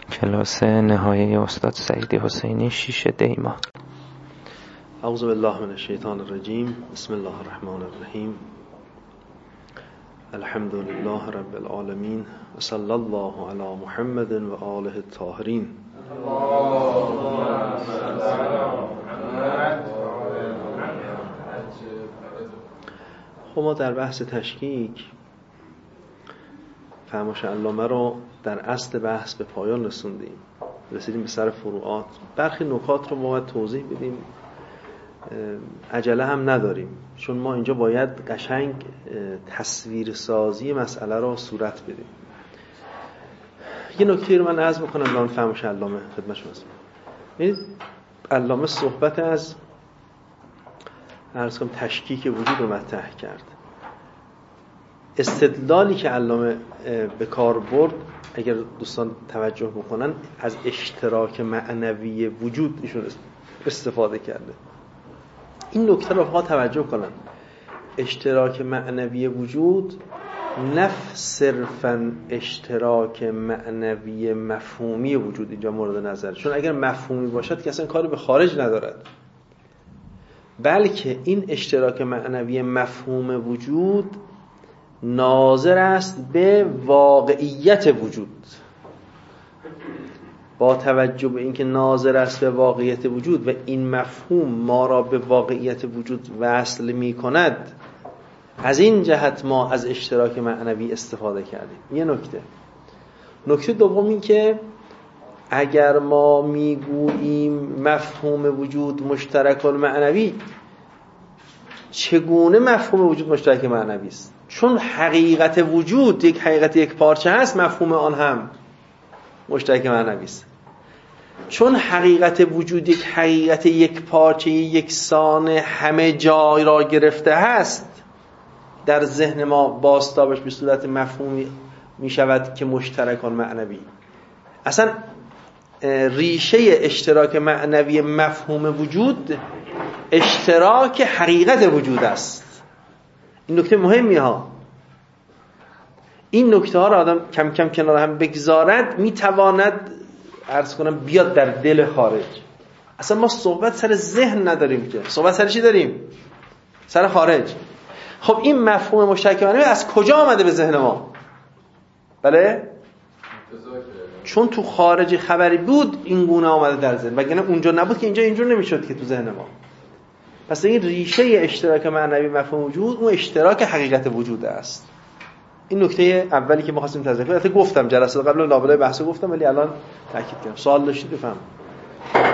کلاس نهایی استاد سعید حسینی 6 دی‌ماه. اعوذ بالله من الشیطان الرجیم. بسم الله الرحمن الرحیم. الحمد لله رب العالمین و صلی الله علی محمد و آله الطاهرین. خب ما در بحث تشکیک فرمایش علامه رو در اصل بحث به پایان رسیدیم به سر فروعات. برخی نکات رو ما باید توضیح بدیم، عجله هم نداریم، چون ما اینجا باید قشنگ تصویر سازی مسئله رو صورت بدیم. یه نکته رو من عرض بکنم الان فرمایش علامه خدمت شما است. ببینید علامه صحبت از تشکیک وجود رو مطرح کرد. استدلالی که علامه به کار برد، اگر دوستان توجه بکنن، از اشتراک معنوی وجود ایشون استفاده کرده. این نکته رو فقط توجه کنن. اشتراک معنوی وجود نه صرفاً اشتراک معنوی مفهومی وجود اینجا مورد نظر، چون اگر مفهومی باشد که اصلا کاری به خارج ندارد، بلکه این اشتراک معنوی مفهوم وجود ناظر است به واقعیت وجود. با توجه به اینکه ناظر است به واقعیت وجود و این مفهوم ما را به واقعیت وجود وصل می کند، از این جهت ما از اشتراک معنوی استفاده کردیم. یه نکته دوم این که اگر ما میگوییم مفهوم وجود مشترک المعنوی، چگونه مفهوم وجود مشترک معنوی است؟ چون حقیقت وجود یک حقیقت یک پارچه هست، مفهوم آن هم مشترک معنوی است. چون حقیقت وجود یک حقیقت یک پارچه یکسان همه جای را گرفته هست، در ذهن ما بازتابش به صورت مفهومی می شود که مشترک معنوی. اصلا ریشه اشتراک معنوی مفهوم وجود اشتراک حقیقت وجود است. این نکته مهمی ها. این نکته ها را آدم کم کم کنار هم بگذارد، میتواند عرض کنم بیاد در دل خارج. اصلا ما صحبت سر ذهن نداریم که، صحبت سر چی داریم؟ سر خارج. خب این مفهوم مشترک معنوی از کجا آمده به ذهن ما؟ بله؟ چون تو خارج خبری بود این گونه آمده در ذهن، وگرنه اونجا نبود که اینجور نمیشد که تو ذهن ما. پس این ریشه اشتراک معنوی مفهوم وجود اون اشتراک حقیقت وجود است. این نکته اولی که ما خواستیم تذکر. البته گفتم جلسه قبل لابلای بحث گفتم، ولی الان تاکید کنم. سوال داشتید بفهم. جلسات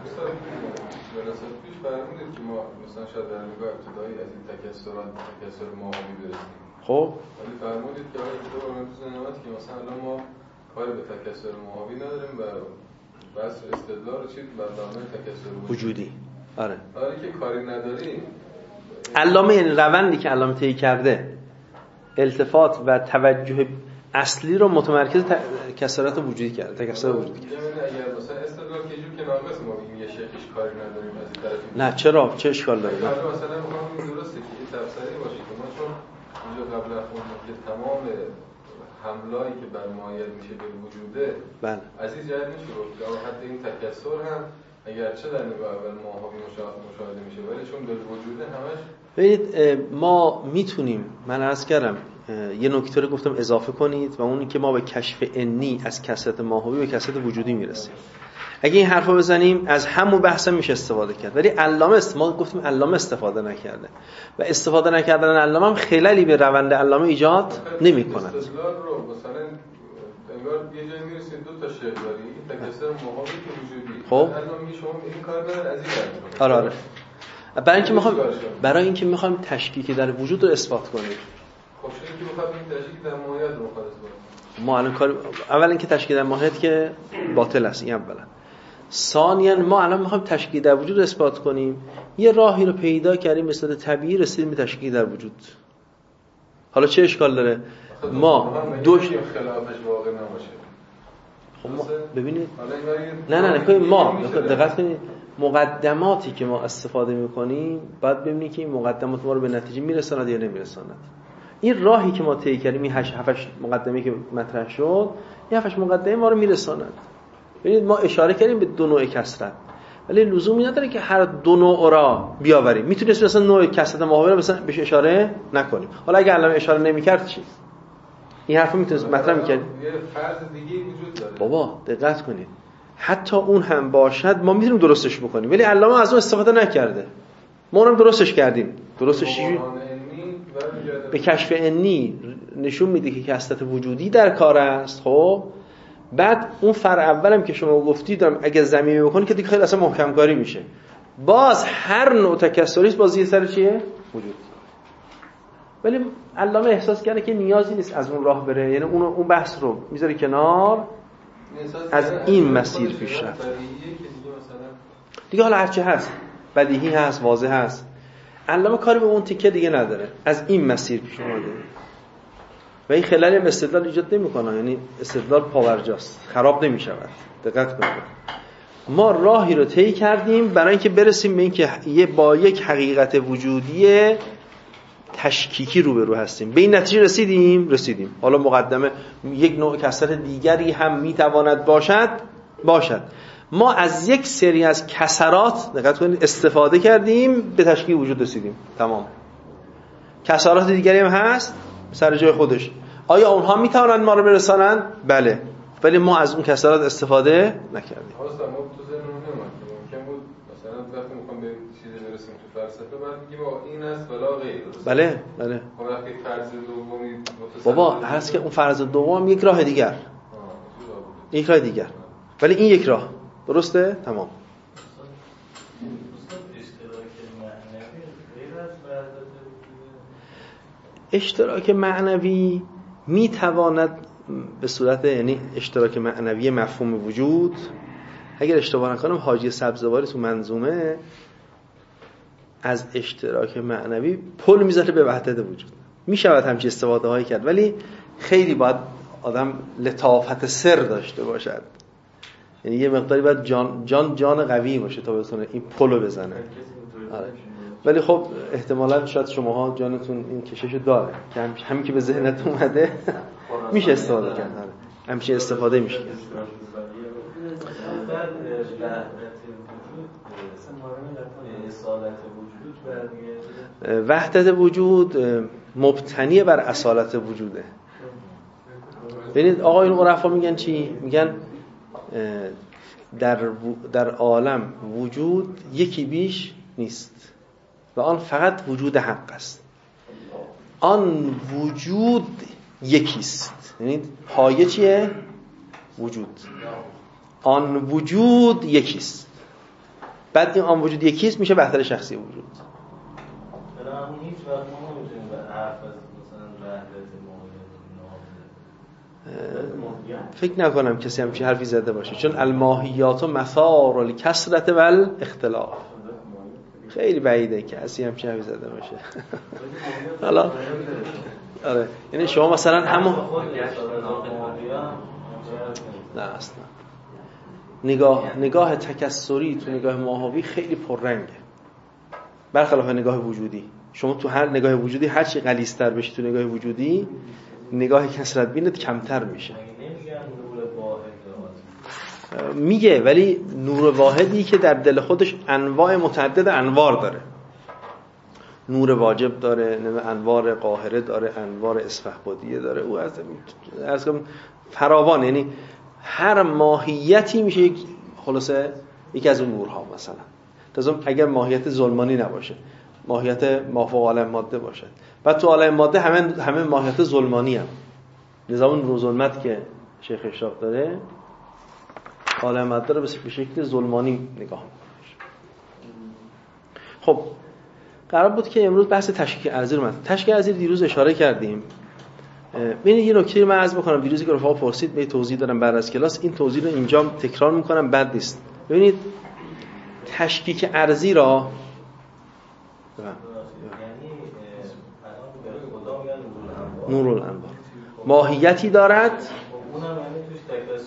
پیش فرمودید که ما مثلا شاید در نگاه ابتدایی از این تکثر ماهوی برسیم. خب ولی فرمودید که آره تو ذهنیت که مثلا الان ما کاری به تکثر ماهوی نداریم و بس استدلال چیز برنامه تکثر وجودی. آره که کاری نداریم. علامه یعنی روندی که علامه طی کرده، التفات و توجه اصلی رو متمرکز کسرات وجودی کرده، تکثر وجودی کرده. یعنی اگر مثلا استدلال که جور که ناقص ما بگیم یه شیخش کاری نداریم از این طرف. نه چرا؟ چه اشکال داره؟ مثلا میخوام درسته که این تفسیری باشه که ما چون اینجا قبل از اون که تمام حملایی که بر مایل میشه به وجوده، بله از این جهت میشه گفت که حتی این تکثر هم اگرچه در نگاه اول ماهوی مشاهده میشه، ولی چون به وجوده همش. ببینید ما میتونیم، من عرض کردم یه نکته رو گفتم اضافه کنید و اونی که ما به کشف انی از کثرت ماهوی به کثرت وجودی میرسیم. اگه این حرفو بزنیم از همون بحث میشه استفاده کرد، ولی ما گفتیم علامه استفاده نکرده و استفاده نکردن علامه هم خللی به روند علامه ایجاد نمی‌کند. استدلال رو مثلا انگار یه جایی میرسید دو تا شیء داری، این تکثر ماهوی که وجودی. خب الان میگه شما این کار نداره از این آره برای اینکه میخوایم تشکیک در وجود رو اثبات کنیم. خب چون که میخواد این تشکیک در ماهیت رو مخالف کنه. ما الان اولا که تشکیک در ماهیت که باطل است، این اولا. ثانیاً ما الان میخوایم تشکیک در وجود رو اثبات کنیم، یه راهی رو پیدا کردیم به صورت طبیعی رسیدیم به تشکیک در وجود. حالا چه اشکال داره؟ ما دوش خلافش واقع نباشه. خب ما ببینید نه ما دقت کنید، مقدماتی که ما استفاده میکنیم باید ببینید که این مقدمات ما رو به نتیجه میرساند یا نمیرساند. این راهی که ما طی کردیم، این 7 مقدمه‌ای که مطرح شد، این 7 مقدمه ما رو میرساند. ببینید ما اشاره کردیم به دو نوع کسرت، ولی لزومی نداره که هر دو نوع را بیاوریم. میتونیم مثلا نوع کسرت ماهوی مثلا بهش اشاره نکنیم. حالا اگه علامه اشاره نمی‌کرد چی؟ این حرفو میتونید مطرح می‌کنید. یه فرض دیگه وجود داره. بابا دقت کنید. حتی اون هم باشد ما میتونیم درستش بکنیم، ولی علامه از اون استفاده نکرده. ما اونم درستش کردیم. درستش چی؟ به کشف عنی نشون میده که کسرت وجودی در کار است. خب بعد اون فرع اولم که شما گفتید اگه ضمیمی بکنید که دیگه خیلی اصلا محکم کاری میشه. باز هر نوع تکسری باز یه سر چیه؟ وجود. ولی علامه احساس کرده که نیازی نیست از اون راه بره، یعنی اون بحث رو میذاره کنار، از این مسیر پیش رفت دیگه. حالا هرچی هست بدیهی هست، واضح هست، علامه کاری به اون تیکه دیگه نداره، از این مسیر پیش اومده و این خلالی هم استدلال ایجاد نمی‌کنه، یعنی استدلال پاورجاست، خراب نمی‌شود. دقت کنید ما راهی رو طی کردیم برای اینکه برسیم به اینکه با یک حقیقت وجودی تشکیکی روبرو هستیم. به این نتیجه رسیدیم. حالا مقدمه یک نوع کسرت دیگری هم میتواند باشد. ما از یک سری از کسرات دقت کنید استفاده کردیم به تشکیل وجود رسیدیم. تمام. کسرات دیگری هم هست سر جای خودش. آیا اونها میتوانند ما رو برسانند؟ بله. ولی ما از اون کسرات استفاده نکردیم. حالا ما تو ذهنمون نمیاد ممکن بود مثلا وقتی میخوام به چیزی برسیم تو فلسفه بعد میگیم این است ولا غیر. بله. خب وقتی فرض دومی بابا هست که اون فرض دوم یک راه دیگر. ولی این یک راه. درسته؟ تمام. اشتراک معنوی میتواند به صورت، یعنی اشتراک معنوی مفهوم وجود، اگر اشتباه نکنم حاجی سبزواری تو منظومه از اشتراک معنوی پل میذاره به وحدت وجود. میشود همچین استفاده هایی کرد، ولی خیلی باید آدم لطافت سر داشته باشد، یعنی یه مقداری باید جان قوی باشه تا بتونه این پلو بزنه. آره. ولی خب احتمالاً شاید شماها جانتون این کششو داره که همین که به ذهنت اومده میشه استفاده کرد. همیشه استفاده میشه. وحدت وجود مبتنی بر اصالت وجوده. ببینید آقایون عرفا میگن چی؟ میگن در عالم وجود یکی بیش نیست و آن فقط وجود حق است. آن وجود یکیست. یعنی پایه چیه؟ وجود. آن وجود یکیست. بعد این آن وجود یکیست میشه وحدت شخصی وجود. فکر نکنم کسی همچین حرفی زده باشه، چون الماهیات مثار الکثرت و الاختلاف. خیلی بعیده که کسی همچین حرفی زده باشه. حالا آره، یعنی شما مثلا همون نه اصلا نگاه تکثری تو نگاه ماهوی خیلی پررنگه، برخلاف نگاه وجودی. شما تو هر نگاه وجودی هر چی غلیظ‌تر بشی تو نگاه وجودی، نگاه کثرت بینت کمتر میشه. میگه ولی نور واحدی که در دل خودش انواع متعدد انوار داره. نور واجب داره، انوار قاهره داره، انوار اسفهبادیه داره. او از فراوان، یعنی هر ماهیتی میشه خلاصه یکی از اون نورها. مثلا تازه اگر ماهیت ظلمانی نباشه، ماهیت مافوق عالم ماده باشه، بعد تو عالم ماده همه ماهیت ظلمانی هم. نظام نور و ظلمت که شیخ اشراق داره، عالم ماده رو به شکل ظلمانی نگاه می‌کنه. خب قرار بود که امروز بحث تشکیک ارضی رو تشکیک ارضی دیروز اشاره کردیم. ببینید یه نکته من عرض بکنم، دیروزی که رفقا پرسید به توضیح دادم بعد از کلاس، این توضیح رو اینجا تکرار می‌کنم، بد نیست. ببینید تشکیک ارضی را نور الانوار ماهیتی دارد.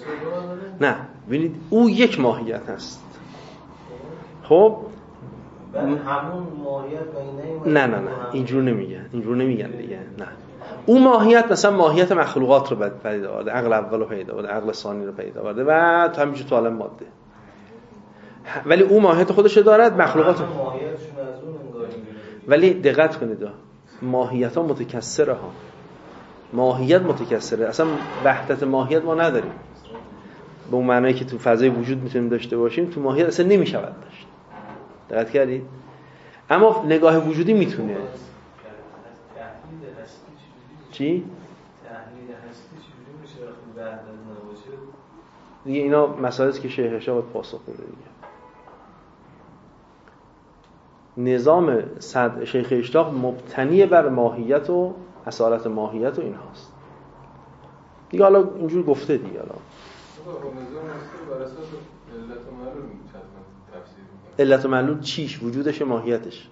نه ببینید او یک ماهیت هست. خب همون ماهیت بینه نه اینجور نمیگن دیگه. نه اون ماهیت مثلا ماهیت مخلوقات رو پیدا آورده، عقل اول رو پیدا آورده، عقل ثانی رو پیدا آورده و تو همینجور تو عالم ماده، ولی اون ماهیت خودش رو دارد، مخلوقات رو. ماهیتشون از اون انگاری. ولی دقت کنید ماهیت ها متکثره ها، ماهیت متکثره، اصلا وحدت ماهیت ما نداریم به اون معنایی که تو فضای وجود میتونیم داشته باشیم، تو ماهیت اصلا نمیشود داشت. دقت کردید؟ اما نگاه وجودی میتونه. چی؟ تحلیل هستی چجوری میشه وقتی وحدت نباشه؟ دیگه اینا مسائلی است که شیخ اشراق باید پاسخ بده دیگه. نظام شیخ اشراق مبتنی بر ماهیت و اصالت ماهیت و این هاست دیگه. حالا اینجور گفته دیگه. حالا علت و معلول چیش؟ وجودش، ماهیتش.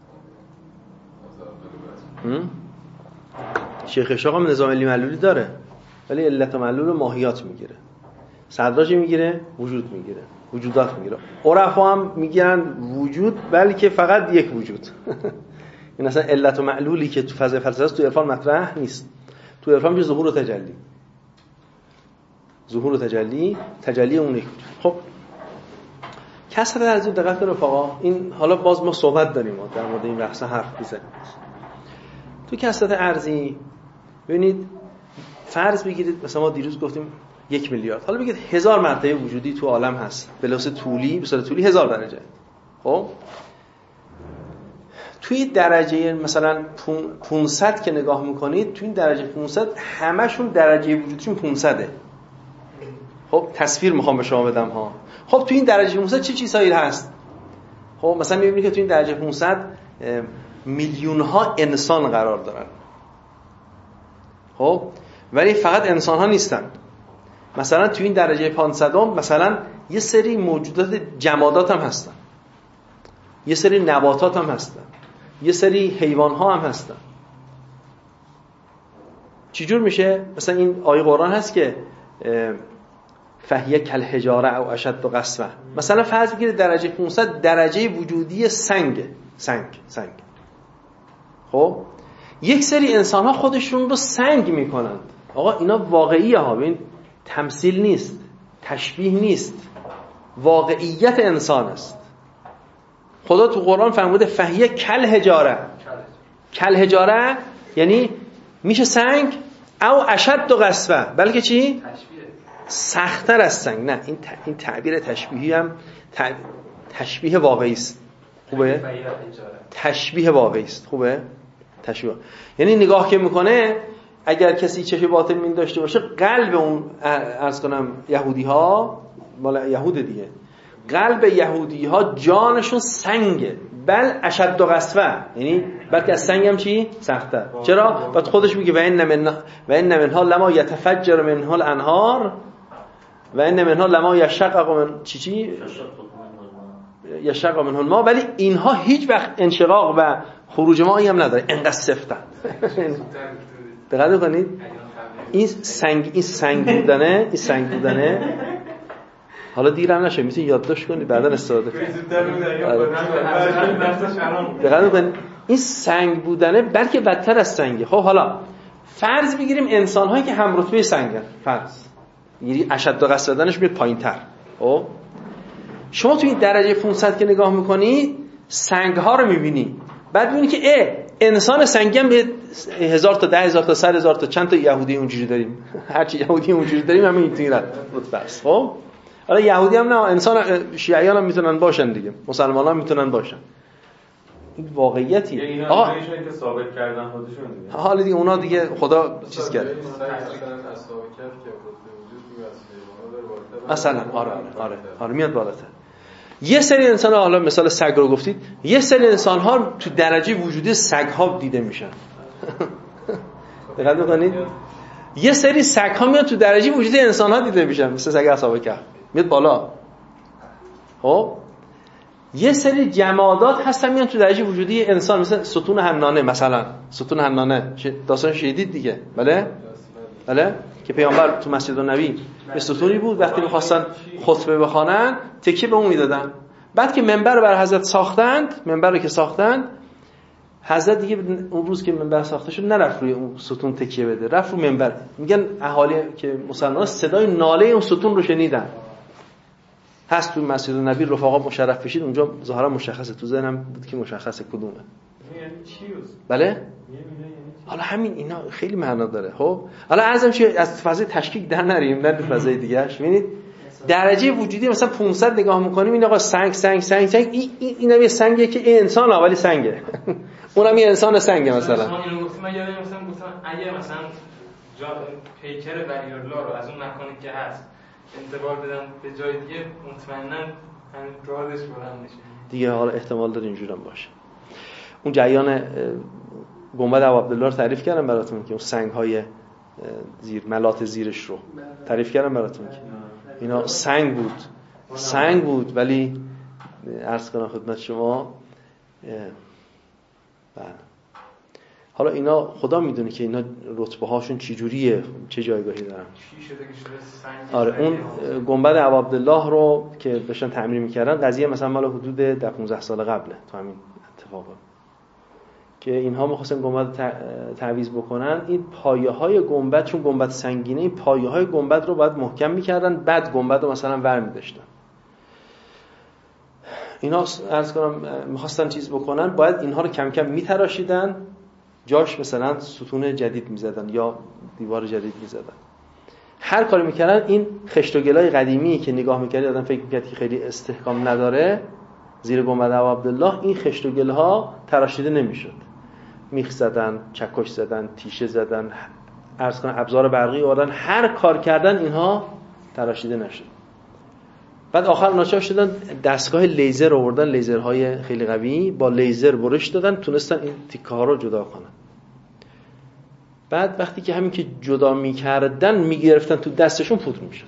شیخ اشراق هم نظام علی معلولی داره ولی علت و معلول و ماهیات میگیره، صدراج میگیره، وجود میگیره، وجودات میگیره. عرفا هم میگیرن وجود بلکه فقط یک وجود. این اصلا علت و معلولی که تو فضای فلسفه است تو عرفان مطرح نیست. تو عرفان میشه ظهور و تجلی، ظهور و تجلی اون یک وجود. خب کسرت ارزی دقت کنید رفقا، این حالا باز ما صحبت داریم در مورد این بحث حرف بزنیم. تو کسرت ارزی ببینید فرض بگیرید مثلا ما دیروز گفتیم 1 میلیارد، حالا بگید 1000 مرتبه وجودی تو عالم هست به لحاظ طولی، به صورت طولی 1000 درجه. خب توی درجه مثلا 500 که نگاه میکنید، توی این درجه 500 همشون درجه وجودیشون 500. خب تصویر میخوام به شما بدم ها. خب توی این درجه 500 چه چیزهایی هست؟ خب مثلا میبینید که توی این درجه 500 میلیون ها انسان قرار دارن. خب ولی فقط انسان ها نیستن. مثلا توی این درجه 500 مثلا یه سری موجودات جمادات هم هستن، یه سری نباتات هم هستن، یه سری حیوان ها هم هستن. چجور میشه؟ مثلا این آیه قرآن هست که فهیه کالحجاره او اشد قسوه. مثلا فرض بگیرید درجه 500 درجه وجودی سنگ. خب یک سری انسان ها خودشون رو سنگ میکنند. آقا اینا واقعیه ها، ببین تمثیل نیست، تشبیه نیست، واقعیت انسان است. خدا تو قرآن فرموده فهیه کالحجاره یعنی میشه سنگ، او اشد قسوه، بلکه چی؟ سخت‌تر از سنگ. نه این تعبیر تشبیهی هم تشبیه واقعی است. خوبه؟ تشبیه واقعی است. خوبه؟ تشبیه. یعنی نگاه که میکنه اگر کسی چشم باطن می داشته باشه، قلب اون عرض کنم یهودی‌ها، مال یهود دیگه، قلب یهودی‌ها جانشون سنگه، بل اشد قسوه، یعنی بلکه از سنگ هم چی؟ سخت‌تر. چرا؟ بعد خودش میگه و ان منها لما یتفجر منها الانهار و ان منها لما یشقق من چی یشقق منها الماء، ولی اینها هیچ وقت انشقاق و خروج مایی هم نداره، انقدر سفتن. دقت کنید این سنگ بودنه حالا دیرم نشه، میتونید یادداشت کنید بعدا استفاده کنید. دقت کنید این سنگ بودنه بلکه بدتر از سنگه. خب حالا فرض بگیریم انسان هایی که هم رتبه سنگن، فرض یعنی اشد قسوه دادنش میاد پایین‌تر. خب شما تو این درجه 500 که نگاه میکنی سنگ ها رو میبینی، بعد میبینی که انسان سنگی هم 1000 تا 10000 تا 100000 تا چند تا یهودی اونجوری داریم. هر چی یهودی اونجوری داریم همین اینطوری رتبه است. خب حالا یهودی هم نه، انسان شیعیان هم میتونن باشن دیگه، مسلمان هم میتونن باشن. این واقعیتیه. آقا اینا که ثابت کردن خودشون دیگه. حالا دیگه اونا دیگه خدا چیز کرد. مثلا آره میاد بالاتر. یه سری انسان ها، حالا مثال سگ رو گفتید، یه سری انسان ها تو درجه وجودی سگ ها دیده میشن. دقت می‌کنید؟ یه سری سگ ها میاد تو درجه وجودی انسان ها دیده میشن، مثل سگ اصحاب کهف میاد بالا. خب یه سری جمادات هستن میان تو درجه وجودی انسان، مثل ستون حنانه. مثلا ستون حنانه داستان شهیدید دیگه، بله که پیامبر تو مسجد النبی به ستونی بود، وقتی می‌خواستن خطبه بخوانن تکیه به اون میدادن، بعد که منبر رو بر حضرت ساختند، منبر رو که ساختند، حضرت دیگه اون روز که منبر ساخته شد نرفت روی اون ستون تکیه بده، رفت رو منبر. میگن اهالی که مسلمان‌ها صدای ناله اون ستون رو شنیدن. هست تو مسجد نبی رفقا مشرف بشید، اونجا ظاهرا مشخصه، تو ذهنم بود که مشخصه کدومه. یعنی چی؟ بله؟ حالا همین اینا خیلی معنا داره. خب حالا عرضم چه از فضای تشکیک در نریم، نه فضای دیگه‌اش. ببینید درجه وجودی مثلا 500 نگاه می‌کنیم، این آقا سنگ اینم یه سنگه که این انسان اولی سنگه. اونم یه انسان سنگه مثلا. من گفتم اگه مثلا جا پیکر ولی‌الله رو از اون مکانی که هست انتقال بدن به جای دیگه، مطمئناً همین رادش بلند میشه دیگه. حالا احتمال داره اینجوری هم باشه. اون جریان گنبد ابوعبدالله رو تعریف کردم براتون که اون سنگ‌های زیر ملات زیرش رو تعریف کردم براتون که اینا سنگ بود ولی عرض کنم خدمت شما حالا اینا خدا میدونه که اینا رتبه هاشون چه جوریه، چه جایگاهی دارن. چی شده که شده سنگ؟ آره اون گنبد ابوعبدالله رو که داشتن تعمیر می‌کردن، قضیه مثلا مال حدود 15 سال قبله تو همین اتفاقا که اینها می‌خواستن گنبد تعویض بکنن. این پایه‌های گنبد، چون گنبد سنگینه، این پایه‌های گنبد رو باید محکم می‌کردن، بعد گنبد رو مثلا ور می‌داشتن. اینا عرض کنم می‌خواستن چیز بکنن، باید اینها رو کم کم می‌تراشیدن، جاش مثلا ستون جدید می‌زدن یا دیوار جدید می‌زدن. هر کاری می‌کردن این خشت و گلای قدیمی که نگاه می‌کردی آدم فکر می‌کرد که خیلی استحکام نداره، زیر گنبد ابوعبدالله این خشت و گل‌ها تراشیده نمی‌شد. میخ زدن، چکش زدن، تیشه زدن، عرض کنم ابزار برقی آوردن، هر کار کردن اینها تراشیده نشد. بعد آخر ناچار شدن دستگاه لیزر آوردن، لیزرهای خیلی قوی، با لیزر برش دادن، تونستن این تیکه‌ها رو جدا کنن. بعد وقتی که همین که جدا می‌کردن می‌گرفتن تو دستشون پودر می‌شد.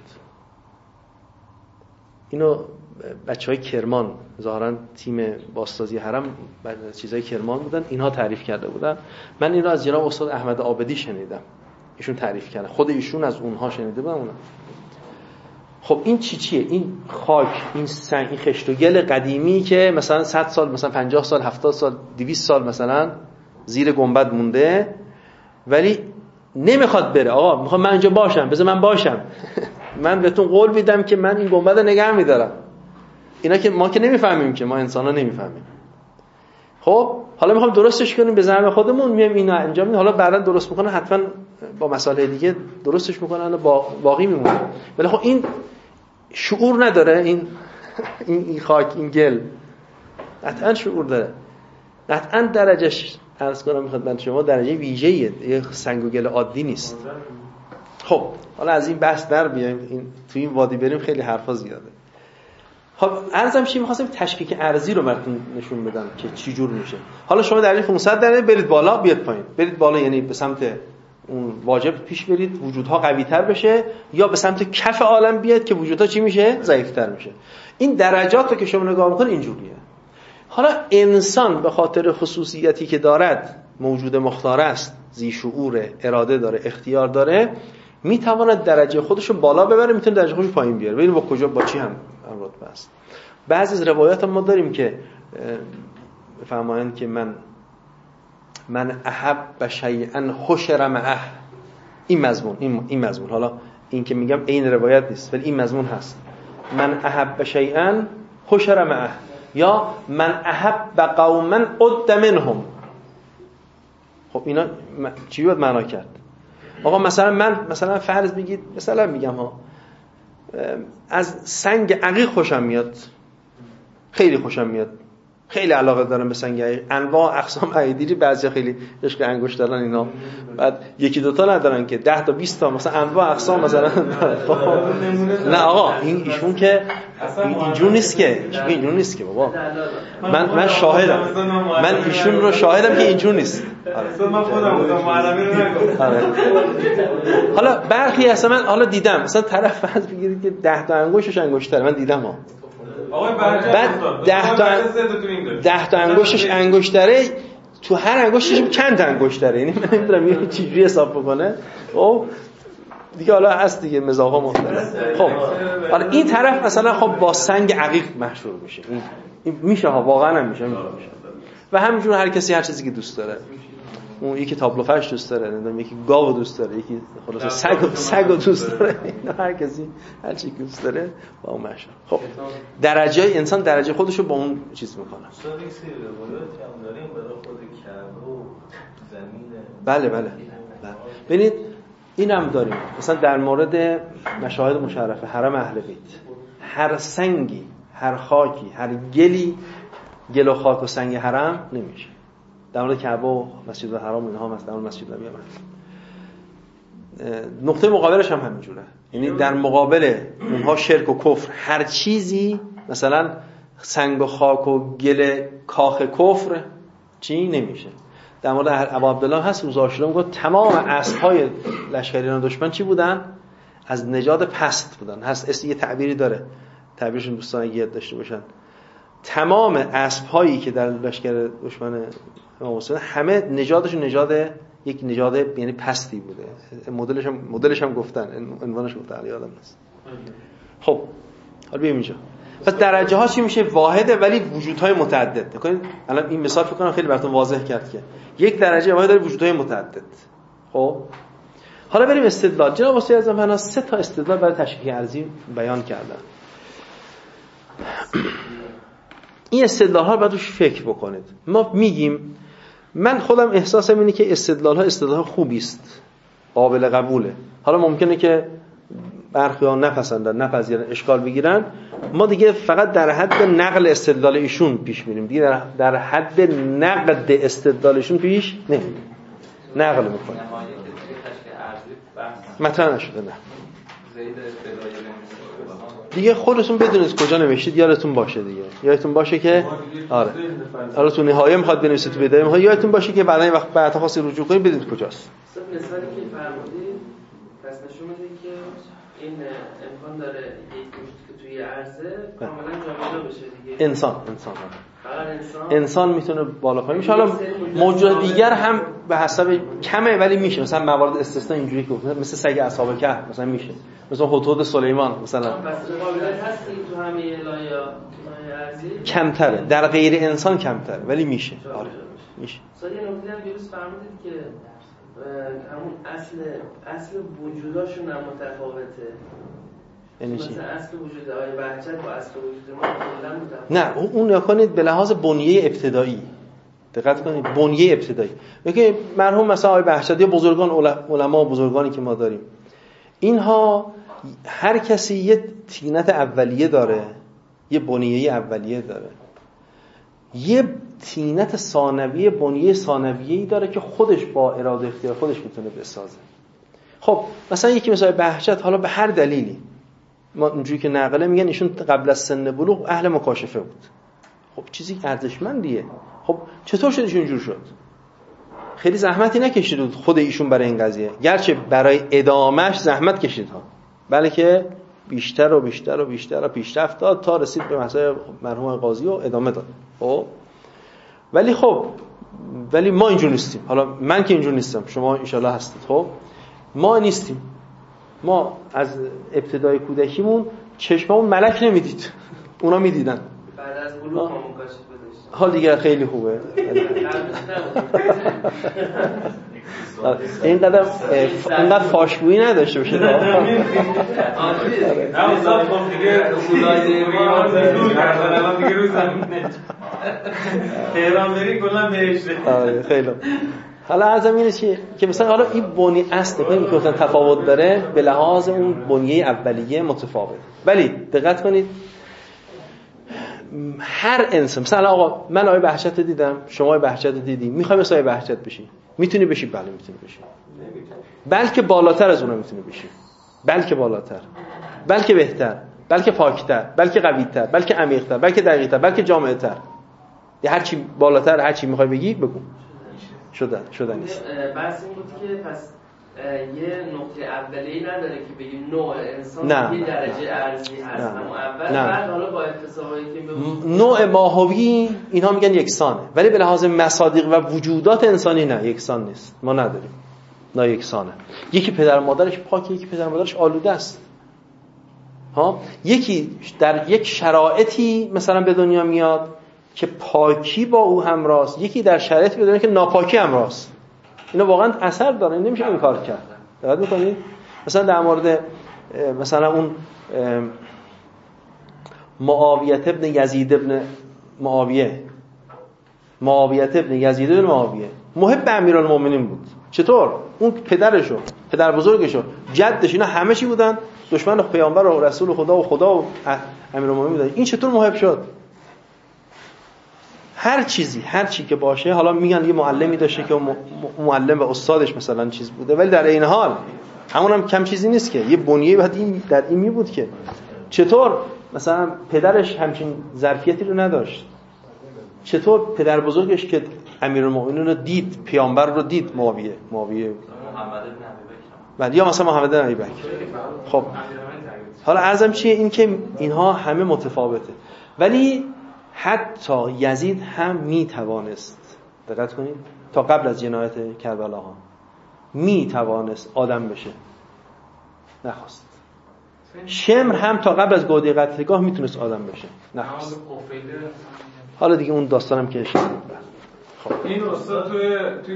اینو بچهای کرمان، ظاهرا تیم بازسازی حرم چیزای کرمان بودن، اینها تعریف کرده بودن. من این رو از جناب استاد احمد عابدی شنیدم، ایشون تعریف کردن، خود ایشون از اونها شنیده بودن. خب این چیه؟ این خاک، این سنگ، این خشت و گل قدیمی که مثلا 100 سال، مثلا 50 سال، 70 سال، 200 سال مثلا زیر گنبد مونده، ولی نمیخواد بره. آقا میخوام من اینجا باشم، بذار من باشم. من بهتون قول میدم که من این گنبد رو نگه میدارم. اینا که ما که نمیفهمیم، که ما انسانا نمیفهمیم. خب حالا میخوام درستش کنیم به زعم خودمون، میایم اینو انجام میدیم، حالا بعدا درست میکنن، حتما با مسائل دیگه درستش میکنن و باقی میمونه. ولی خب این شعور نداره، این خاک، این گل قطعا شعور داره، قطعا درجهش عرض کنم خدمت شما درجه ویژه‌ایه، یه سنگ و گل عادی نیست. خب حالا از این بحث در بیایم، این تو این وادی بریم خیلی حرفا زیاده. خب عرضم چی می‌خواستم تشکیک ارضی رو براتون نشون بدم که چی جور میشه. حالا شما در این 500 درجه برید بالا، بیاد پایین. برید بالا یعنی به سمت اون واجب پیش برید، وجودها قوی‌تر بشه، یا به سمت کف عالم بیاد که وجودها چی میشه؟ ضعیف‌تر میشه. این درجات رو که شما نگاه می‌کنید اینجوریه. حالا انسان به خاطر خصوصیتی که دارد، موجود مختار است، ذی شعور، اراده داره، اختیار داره، میتواند درجه خودش رو بالا ببره، میتونه درجه خودش رو پایین بیاره. ببینید با کجا، با چی هم رتبه است. بعضی از روایات ما داریم که بفرمایند که من احب شیئا حشر معه. این مضمون حالا این که میگم این روایت نیست، ولی این مضمون هست. من احب شیئا حشر معه، یا من احب قوما عد منهم. خب اینا چی باید معنا کرد؟ آقا مثلا فرض بگید، مثلا میگم از سنگ عقیق خوشم میاد، خیلی خوشم میاد، خیلی علاقه دارم به سنگ عقیق، انواع اقسام عقیقی، بعضی خیلی عشق انگشت دارن اینا، بعد یکی دوتا ندارن که 10 تا 20 تا مثلا انواع اقسام مثلا. نه آقا ایشون که اینجور نیست که بابا، من شاهدم، من ایشون رو شاهدم که اینجور نیست. من خودم بودم، معلمی رو نگفتم. حالا برخی اصلا من حالا دیدم مثلا طرف فرض بگیرید که 10 تا انگشتش انگشتره، من دیدم ها. بعد 10 تا انگشتش انگشتره، تو هر انگشتش چند تا انگشتره، یعنی من نمیدونم یه چجوری حساب بکنه. خب دیگه حالا هست دیگه مزاقا مختلف. خب حالا این طرف مثلا خب با سنگ عقیق مشهور میشه، این میشه ها، واقعا هم میشه. و همینجور هر کسی هر چیزی که دوست داره، اون یکی تابلو فرش دوست داره، نمیدونم یکی گاو دوست داره، یکی خلاص سگو دوست داره، هر کسی هر چی دوست داره با اون مشهور. خب درجه انسان درجه خودشو با اون چیز میکنه. بله. ببینید اینم داریم مثلا در مورد مشاهد مشرفه حرم اهل بیت، هر سنگی، هر خاکی، هر گل و خاک و سنگ حرم نمیشه. در مورد کعبه و مسجد الحرام اینها هم هست، در مورد مسجد نبوی هم هست. نقطه مقابلش هم همینجوره، یعنی در مقابل اونها شرک و کفر هر چیزی، مثلا سنگ و خاک و گل کاخ کفر چی نمیشه. در مورد ابا عبدالله هست روز عاشورا میگه تمام اسب‌های لشکریان دشمن چی بودن؟ از نژاد پست بودن. هست یه تعبیری داره، تعبیرشون دوستان اگه یاد داشته باشن، تمام اسب‌هایی که در لشکر دشمن امام حسین همه نژادشون یک نژاد یعنی پستی بوده. مدلش هم گفتن، عنوانش گفتن یادم نیست. خب حالا بیایم اینجا. پس درجه ها چی میشه؟ واحده ولی وجودهای متعدد. ببینید الان این مثال فکر کنم خیلی براتون واضح کرد که یک درجه واحد داره وجودهای متعدد. خب حالا بریم استدلال. جناب استاد اعظم پناه 3 تا استدلال برای تشبیه ارضی بیان کردن. این استدلال ها رو باید روش فکر بکنید. ما میگیم، من خودم احساسم اینه که استدلال ها خوبی است، قابل قبوله. حالا ممکنه که برخی‌ها نپسندن، نپذیرن، اشکال بگیرن. ما دیگه فقط در حد نقل استدلال ایشون پیش میریم، دیگه در حد نقد استدلال ایشون پیش نمیریم، نقل میکنیم. مطرح نشده نه دیگه. خودتون بدونید کجا نوشتید، یادتون باشه دیگه. یادتون باشه که آره حالا تو نهایه میخواد بنویسید، تو بدایه میخواد یادتون باشه که بعدا وقت بعد خاصی رجوع کنید بدونید کجاست. مثلا مثالی که فرمودید پس نشون میده که این امکان داره یک موجود که توی عرضه کاملا جابجا بشه دیگه. انسان میتونه بالا پایین میشه. حالا موجود دیگر هم به حسب کمه ولی میشه. مثلا موارد استثنا اینجوری که مثل سگ اصحاب کهف مثلا میشه، مثلا هدهد سلیمان مثلا. پس قابلیت هست تو همه لایا ارضی کمتره، در غیر انسان کمتره ولی میشه. آره میشه. ساده نکته هم دیروز فرمودید که همون اصل وجوداشون هم متفاوته. یعنی چی؟ مثلا اصل وجود آقای بهجت با اصل وجود ما کلا متفاوته. نه اون نکنید به لحاظ بنیه ابتدایی. دقت کنید بنیه ابتدایی. میگه مرحوم مثلا آقای بهجت یا بزرگان علما و بزرگانی که ما داریم، اینها هر کسی یه طینت اولیه داره، یه بنیه اولیه داره، یه طینت ثانویه، بنیه ثانویه‌ای داره که خودش با اراده اختیار خودش میتونه بسازه. خب مثلا یکی مثلا بهجت حالا به هر دلیلی، ما اونجوری که نقله میگن ایشون قبل از سن بلوغ اهل مکاشفه بود. خب چیزی ارزشمندیه. خب چطور شد اینجور شد؟ خیلی زحمتی نکشید بود خود ایشون برای این قضیه، گرچه برای ادامهش زحمت کشید ها، بلکه بیشتر و بیشتر و بیشتر و پیشرفت داد تا رسید به مسائل مرحوم قاضی و ادامه داد. خب ولی ما اینجور نیستیم. حالا من که اینجور نیستم، شما انشالله هستید. خب ما نیستیم. ما از ابتدای کودکیمون چشممون ملک نمیدید، اونا میدیدن. بعد از بلوغ ما مکاشفه داشتیم. حال دیگه خیلی خوبه. اینقدر فاشگویی نداشته باشه. خیلی حالا عرضم اینه که مثلا حالا این بنیه اصل که مثلا تفاوت داره به لحاظ اون بنیه اولیه متفاوت. ولی دقت کنید هر انسان، مثلا آقا من آقای بهجت دیدم، شما آقای بهجت دیدی، میخوای مثلا آقای بهجت بشی، میتونی بشی؟ بله میتونی بشی. بلکه بالاتر از اونها میتونی بشی، بلکه بالاتر، بلکه بهتر، بلکه پاکتر، بلکه قوی‌تر، بلکه عمیق‌تر، بلکه دقیق‌تر، بلکه جامع‌تر. هر چی بالاتر، هر چی میخوای بگی بگو. شدن نیست. بحث این بود که پس یه نقطه اولیه‌ای نداره که بگیم نوع انسان یه درجه ارزی هست همون اول، بعد حالا با اتصابایی که نوع ماهوی اینها میگن یکسانه، ولی به لحاظ مصادیق و وجودات انسانی نه، یکسان نیست. ما نداریم. نایکسانه. یکی پدر مادرش پاکه، یکی پدر مادرش آلوده است. یکی در یک شرایطی مثلا به دنیا میاد که پاکی با او همراست، یکی در شرایطی به دنیا که ناپاکی همراست. اینا واقعا اثر داره، نمیشه این کار کرد. دقت می‌کنید؟ مثلا در مورد مثلا اون معاویه ابن یزید ابن معاویه محب امیرالمومنین بود. چطور؟ اون پدرشو، پدر بزرگشو، جدش، اینا همه چی بودن دشمن پیامبر و رسول خدا و امیرالمومنین بودن. این چطور محب شد؟ هر چی که باشه، حالا میگن یه معلمی داشته که معلم و استادش مثلا چیز بوده، ولی در این حال همون هم کم چیزی نیست که یه بنیه بعد این در این می بود که چطور مثلا پدرش همچین ظرفیتی رو نداشت، چطور پدر بزرگش که امیرالمومنین رو دید، پیامبر رو دید، معاویه محمد بن ابی بکر، یا مثلا محمد بن ابی بکر. خب حالا عرضم چیه؟ این که اینها همه متفاوته، ولی حتی یزید هم میتوانست، دقت کنید، تا قبل از جنایت کربلا ها میتوانست آدم بشه، نخواست. شمر هم تا قبل از گودی قتلگاه میتونست آدم بشه، نخواست. حالا دیگه اون داستانم که اشاره خب این استاد توی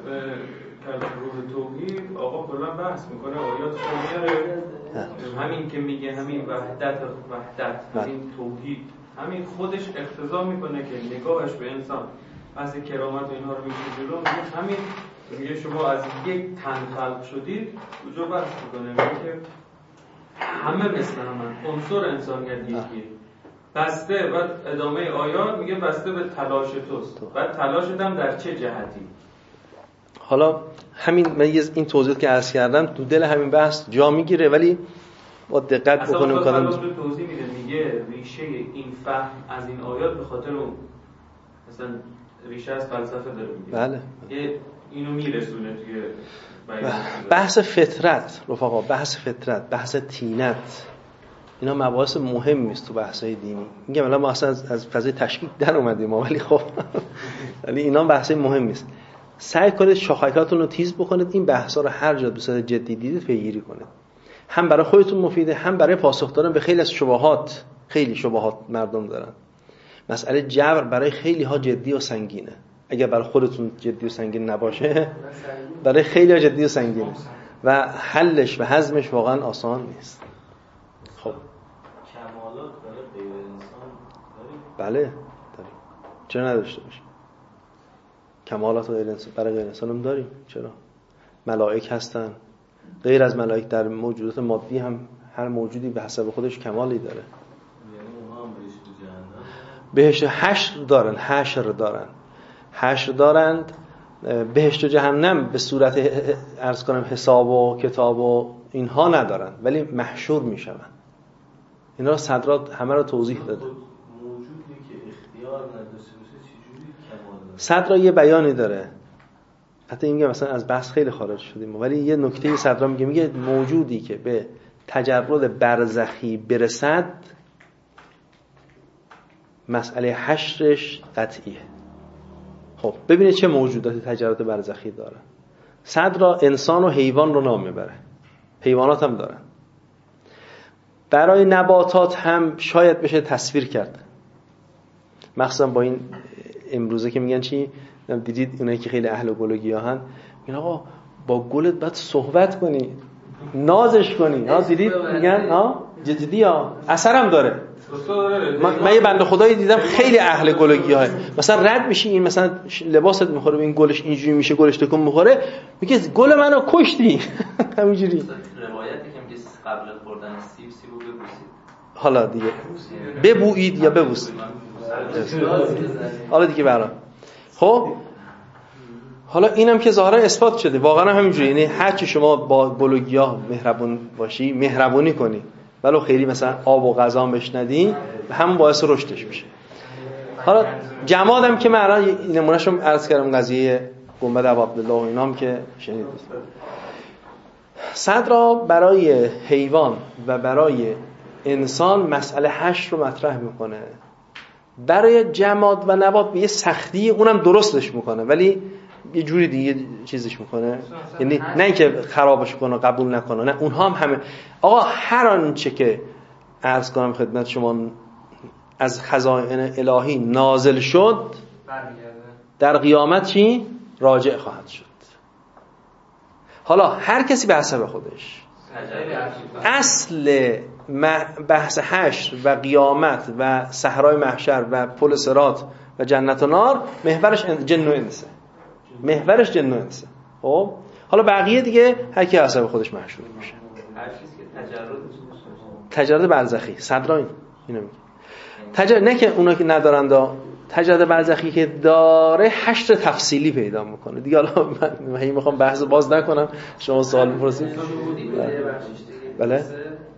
روح توحید آقا کلا بحث میکنه، آیات میاره، همین که میگه همین وحدت همین توحید، همین خودش اقتضا میکنه که نگاهش به انسان از کرامت و اینها رو میشه جلو، همین میگه شما از یک تن خلق شدید، اونجا بحث میکنه میگه که همه مثل همه، عنصر انسانیت یکیه، بسته و ادامه آیات میگه بسته به تلاش توست، و تلاشت هم در چه جهتی. حالا همین من این توضیحات که عرض کردم تو دل همین بحث جا میگیره، ولی با دقت بکنیم کردم توضیح میده، میگه ریشه این فهم از این آیات به خاطر اون مثلا ریشه از فلسفه داره میگه. بله. اینو میرسونه توی بحث فطرت رفقا، بحث تینت، اینا مباحث مهمی است تو بحث‌های دینی. میگم الان ما اصلا از فضای تشکیک در اومدیم، ولی خب ولی اینا بحث‌های مهمی است. سعی کنید شاخکاتون رو تیز بکنید، این بحث‌ها رو هر جا به صورت جدی دیدید پیگیری کنید. هم برای خودتون مفیده، هم برای پاسخ دادن به خیلی از شبهات. خیلی شبهات مردم دارن. مسئله جبر برای خیلی ها جدی و سنگینه. اگر برای خودتون جدی و سنگین نباشه، برای خیلی ها جدی و سنگینه و حلش و هضمش واقعا آسان نیست. خب کمالات برای غیر انسان داریم؟ بله داریم. چرا نداشته باشیم؟ کمالات برای غیر انسان هم داریم. چرا؟ ملائک هستن. غیر از ملائک در موجودات مادی هم هر موجودی به حسب خودش کمالی داره. یعنی اونها هم بهشت و جهنم حشر دارند. بهشت و جهنم به صورت عرض کنم حساب و کتاب و اینها ندارن، ولی محشور میشون. اینا رو صدرات همه رو توضیح داده. موجودی که اختیار نداشته باشه چجوری کمال داره؟ صدرا یه بیانی داره، حتی اینکه مثلا از بحث خیلی خارج شدیم، ولی یه نکته صدرا میگه موجودی که به تجرد برزخی برسد مسئله حشرش قطعیه. خب ببینید چه موجوداتی تجرد برزخی داره. صدرا انسان و حیوان رو نام میبره، حیوانات هم دارن. برای نباتات هم شاید بشه تصویر کرد، مخصوصا با این امروزه که میگن چی، دیدید اونایی که خیلی اهل گل و گیاهن میگن آقا با گلت باید صحبت کنی، نازش کنی. ها دیدید میگن ها جدی ها اثرم داره. من یه بنده خدایی دیدم خیلی اهل گل و گیاهه، مثلا رد میشی این مثلا لباست میخوره به این گلش اینجوری میشه، گلش تکون میخوره، میگه گل منو کشتی. همینجوری روایتی که میگه قبل خوردن سیب رو ببوسید. حالا دیگه ببویید یا ببوسید، حالا دیگه برام. خب حالا اینم که ظاهرا اثبات شده واقعا همینجوری، یعنی هر چی شما با گل و گیاه مهربون باشی، مهربونی کنی، ولو خیلی مثلا آب و غذا بهش ندی، همون باعث رشدش میشه. حالا جمادم که من الان نمونهشو عرض کردم، قضیه گنبد ابو عبدالله و اینام که شنیدید. صدرا برای حیوان و برای انسان مسئله حشر رو مطرح میکنه، برای جماد و نبات به یه سختی اونم درستش میکنه، ولی یه جوری دیگه چیزش میکنه، یعنی نه اینکه خرابش کنه قبول نکنه، نه اونها هم همه. آقا هر آنچه که عرض کنم خدمت شما از خزائن الهی نازل شد در قیامت چی؟ راجع خواهد شد. حالا هر کسی به حسب خودش. اصل بحث حشر و قیامت و صحرای محشر و پل صراط و جنت و نار محورش جن و انسه. محورش جن و انسه. خب حالا بقیه دیگه هر کی حسب خودش محشور میشه. هر چیزی که تجرد برزخی صدرا اینو میگه. نه که اونا که ندارن تجرد برزخی که داره حشر تفصیلی پیدا میکنه دیگه. حالا من میخوام بحث باز نکنم، شما سوال بپرسید. بله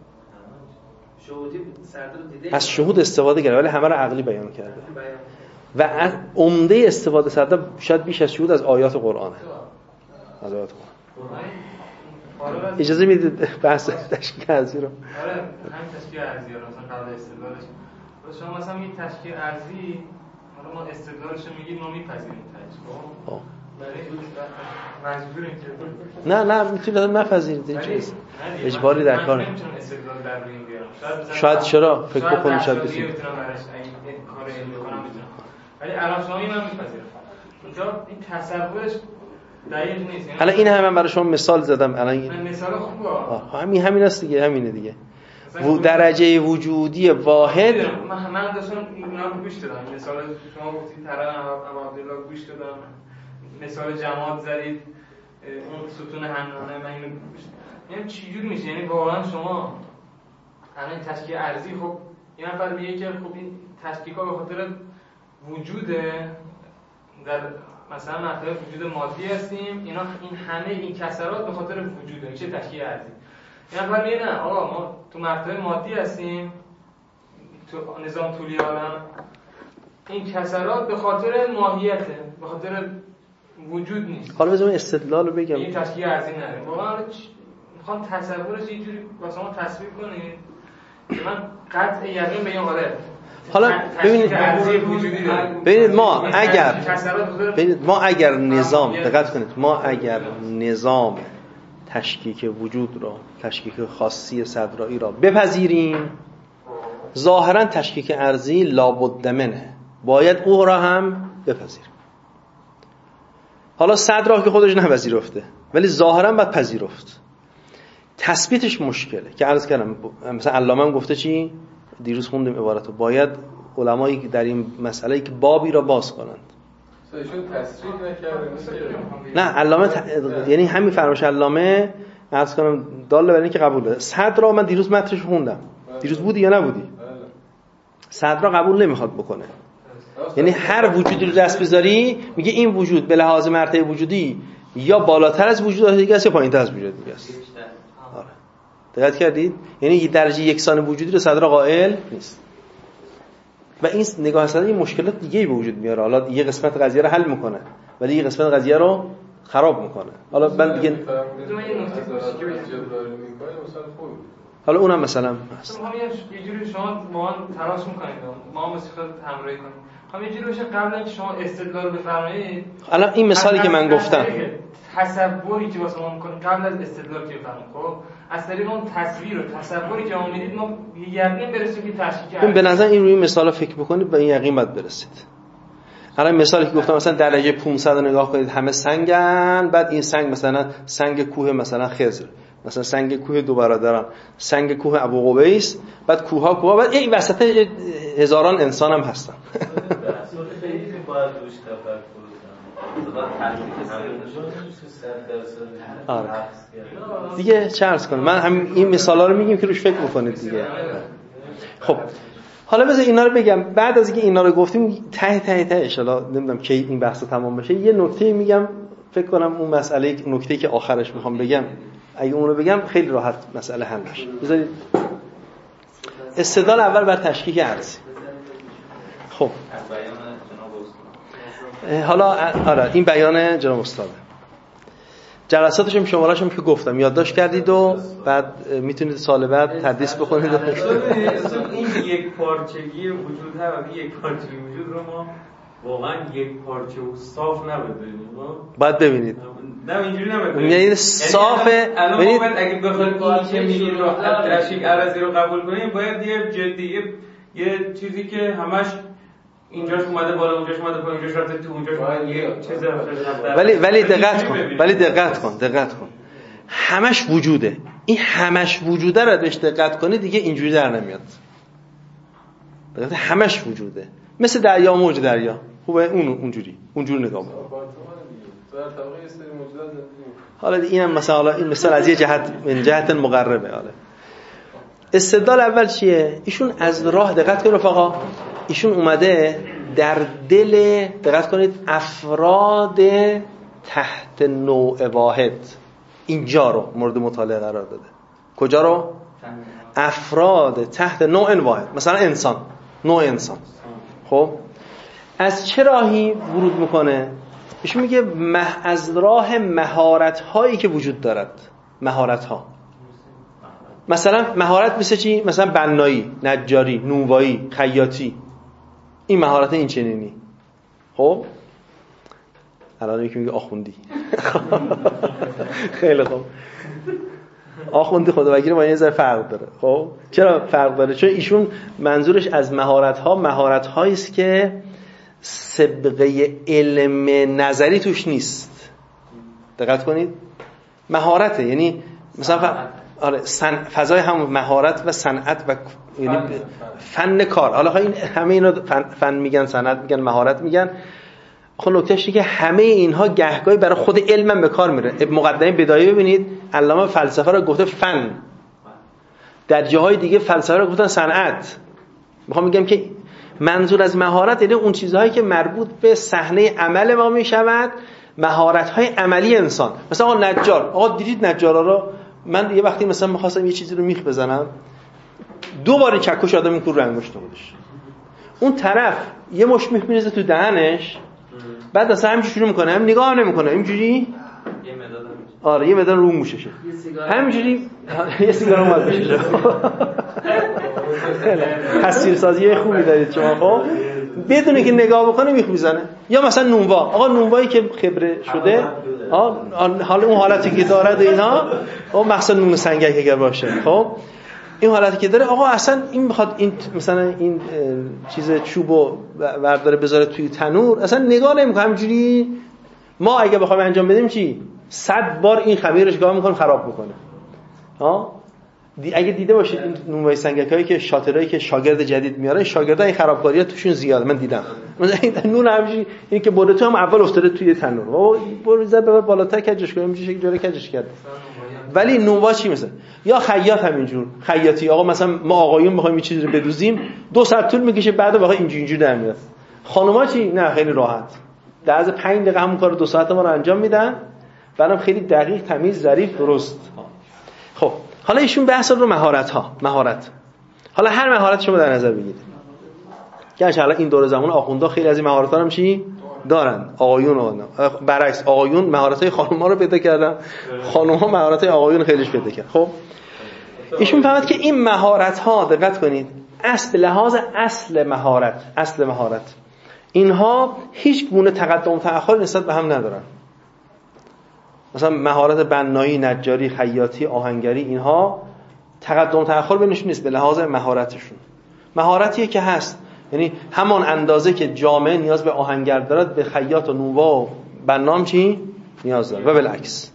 از شهود استفاده کرده ولی همه رو عقلی بیان کرده و عمده استفاده سرده شاید بیش از شهود از آیات قرآنه. از آیات قرآن اجازه میدید بحث تشکیل ارضی رو؟ آره همین تشکیل ارضی رو مثلا قبل استدلالش شما مثلا این تشکیل ارضی حالا ما استدلالش رو میگیم ما میپذیریم تشکیل مجبوریم که نه میتونید نپذیرید این چیز اجباری در کار نمیتونم استدلال در روی بیارم. شاید چرا فکر بکنید شاید بسید میتونم براش این کار علمی کنم میتونم، ولی الان شما این من میپذیرم اونجا این تصورش دقیق نیست. الان این هم من برای شما مثال زدم. الان مثال خوبه همین است دیگه، همینه دیگه. درجه وجودی واحد. من داشتم اینا رو گوش دادم. مثال شما گفتید تران عبدالله گوش دادم، مثال جماد زدید اون ستون حنانه، من اینو گوش دادم. یعنی چی جوری میشه؟ یعنی واقعا شما الان تشکیل ارضی، خب یه نفر میگه که خب این تشکیک‌ها به خاطر وجوده در مثلا مرتبه وجود مادی هستیم، اینا این همه این کسرات به خاطر وجوده، میشه تشکیل ارضی. یه نفر میگه نه آقا ما تو مرتبه مادی هستیم، تو نظام طولی عالم این کسرات به خاطر ماهیته، به خاطر وجود نیست. حالا بذارم استدلال رو بگم. این تشکیل ارضی نداره. واقعا میخوام تصورش یه جوری واسه ما تصویر کنید که من قطع یقین بگم آره. حالا ببینید ما اگر نظام دقت کنید، ما اگر نظام تشکیک وجود را، تشکیک خاصی صدرایی را بپذیریم، ظاهرا تشکیک ارضی لابد منه، باید او را هم بپذیریم. حالا صدرا که خودش نپذیرفته ولی ظاهرا باید پذیرفت. تثبیتش مشکله که عرض کردم. مثلا علامه هم گفته چی؟ دیروز خوندیم عبارتو، باید علمایی که در این مسئله که بابی را باز کنند. نه علامه یعنی همین فرمایش علامه عرض کنم داله بر این که قبول بده. صدر من دیروز متنش خوندم. دیروز بودی یا نبودی؟ صدر قبول نمیخواد بکنه. یعنی هر وجودی رو دست بذاری میگه این وجود به لحاظ مرتبه وجودی یا بالاتر از وجودات دیگه است یا پایین‌تر از وجودات دیگه است. آره. دقت کردید؟ یعنی درجه یکسان وجودی رو صدر قائل نیست. و این نگاه اصلا این مشکلات دیگه‌ای به وجود میاره. حالا یه قسمت قضیه رو حل میکنه ولی یه قسمت قضیه رو خراب میکنه. حالا من دیگه حالا اونم مثلا هست. ما یه جوری شما ما تلاش میکنید ما موسیقی همراهی کنیم. هم یه جوری باشه قبل اینکه شما استدلال بفرمایید. الان این مثالی که من گفتم تصوری که واسه ما میکنیم قبل از استدلال که بفرمایید، خب از طریق اون تصویر و تصوری که ما میدید ما یقین برسیم که تشکیک کردیم. به نظر این روی مثالا فکر بکنید به این یقین باید برسید. الان مثالی که گفتم مثلا درجه 500 رو نگاه کنید، همه سنگن، بعد این سنگ مثلا سنگ کوه مثلا خضر، مثلا سنگ کوه دو برادران، سنگ کوه ابو قبیس، بعد کوها بعد این وسط هزاران انسان هم هستن. آره. دیگه چه عرض کنم، من همین این مثالا رو میگیم که روش فکر بکنید دیگه. خب حالا بذار اینا رو بگم. بعد از اینکه اینا رو گفتیم ته ان شاء الله نمیدونم کی این بحث تمام بشه یه نکته میگم، فکر کنم اون مسئله نکته‌ای که آخرش میخوام بگم اگه اون رو بگم خیلی راحت مسئله حل میشه. بذارید استدلال اول بر تشکیک ارضی. خب حالا آره این بیان جناب استاده. جلساتشم شماره‌شم که گفتم یادداشت کردید و بعد میتونید سال بعد تدریس بکنید. این یک پارچگی وجود هست و یک پارچگی وجود رو ما واقعا یک پارچه و صاف نبودید باید ببینید نه اینجوری نبود یعنی صافه. ببینید اگه بخواید این که میگین رو ترشیک عرضی رو قبول کنیم باید یه جدی یه چیزی که همش اینجاش اومده بالا اونجاش اومده پایین اونجاش رفته تو اونجاش یه چیز ولی دقت کن همش وجوده. این همش وجوده رو بهش دقت کنی دیگه اینجوری در نمیاد. دقت همش وجوده مثل دریا موج دریا خوبه اونجوری نگاه کن. حالا اینم مثلا این مثال از یه جهت من جهت مقربه. حالا استدلال اول چیه؟ ایشون از راه دقت کنید رفقا، ایشون اومده در دل دقت کنید افراد تحت نوع واحد اینجا رو مورد مطالعه قرار داده. کجا رو؟ افراد تحت نوع واحد، مثلا انسان، نوع انسان. خب از چه راهی ورود میکنه؟ ایشون میگه از راه مهارت هایی که وجود دارد. مهارت ها مثلا مهارت مثل چی؟ مثلا بنایی، نجاری، نونوایی، خیاطی. این مهارت این چنینی. خب الان یکی میگه آخوندی. خیلی خوب. آخوندی خدا وکیل با این ذره فرق داره. خب چرا فرق داره؟ چون ایشون منظورش از مهارت هایی است که سابقه علم نظری توش نیست. دقت کنید مهارته یعنی مثلا فضای هم مهارت و صنعت و یعنی فن کار. حالا این همه اینا فن میگن، صنعت میگن، مهارت میگن. خب نکتهش اینه که همه اینها گهگاهی برای خود علم به کار میره. مقدمه بدایه ببینید علامه فلسفه رو گفته فن، در جاهای دیگه فلسفه رو گفتن صنعت. میخوام میگم که منظور از مهارت یعنی اون چیزهایی که مربوط به صحنه عمل ما میشود، مهارت‌های عملی انسان. مثلا آقا نجار، آقا دیدید نجارا رو؟ من یه وقتی مثلا می‌خواستم یه چیزی رو میخ بزنم، 2 بار چکش آدم این کور رنگ مشته خودش. اون طرف یه مش میخ میریزه تو دهنش، بعد اصلا همینجوری شروع میکنه، هم نگاه نمیکنه، اینجوری یه مداد آره یه مداد رو موششه، همینجوری یه سیگار اومد بشه. تصویرسازی خوبی دارید شما. خب بدون اینکه نگاه بکنه میخ میزنه. یا مثلا نونوا، آقا نونوایی که خبره شده حالا اون حالتی که داره اینا، اون مخصوصا نون سنگک اگر باشه، خب این حالتی که داره، آقا اصلا این میخواد این مثلا این چیز چوبو ورداره بذاره توی تنور، اصلا نگاه نمیکنه، همینجوری. ما اگه بخوایم انجام بدیم چی 100 بار این خمیرش نگاه میکنه خراب میکنه. اگه دیده باشید این نونوای سنگکایی که شاطرایی که شاگرد جدید میاره، شاگردا این خرابکاری‌ها توشون زیاده، من دیدم. مثلا این نون همینجوری این که برده تو هم اول افتاده توی تنور، بابا برو زد ببر بالاتر کجش کنیم، میشه یک جوری کجش کرد. ولی نونوا چی مثلا؟ یا خیاط همینجور، خیاطی، آقا مثلا ما آقایون می‌خوایم یه چیزی رو بدوزیم 2 ساعت طول میکشه، بعد واقعا اینجوری در میاد. خانوما چی؟ نه خیلی راحت، در از 5 دقیقه همون کارو 2 ساعت ما رو انجام میدن، بعدم خیلی دقیق، تمیز، ظریف، درست. خب حالا ایشون بحث رو مهارت. حالا هر مهارت شما در نظر بگیرید. گرچه حالا این دور زمان آخوندا خیلی از این مهارت‌ها هم چی دارن، آقایون برعکس آقایون مهارت‌های خانم‌ها رو پیدا کردن، خانم‌ها مهارت‌های آقایون خیلیش پیدا کردن. خب ایشون فهمید که این مهارت‌ها دقت کنید به لحاظ اصل مهارت اینها هیچ گونه تقدم و تأخر نسبت به هم ندارن. مثلا مهارت بنایی، نجاری، خیاطی، آهنگری، اینها تقدم و تأخر بینشون نیست به لحاظ مهارتشون. مهارتیه که هست، یعنی همان اندازه که جامعه نیاز به آهنگر دارد، به خیاط و نونوا و بنام چی نیاز داره و بالعکس.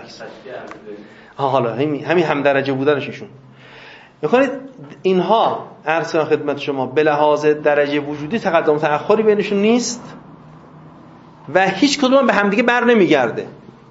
حالا همین هم درجه بودنشون. می‌خواید اینها عرض کنم خدمت شما به لحاظ درجه وجودی تقدم و تأخری بینشون نیست و هیچ کدوم به همدیگه بر نمیگرده.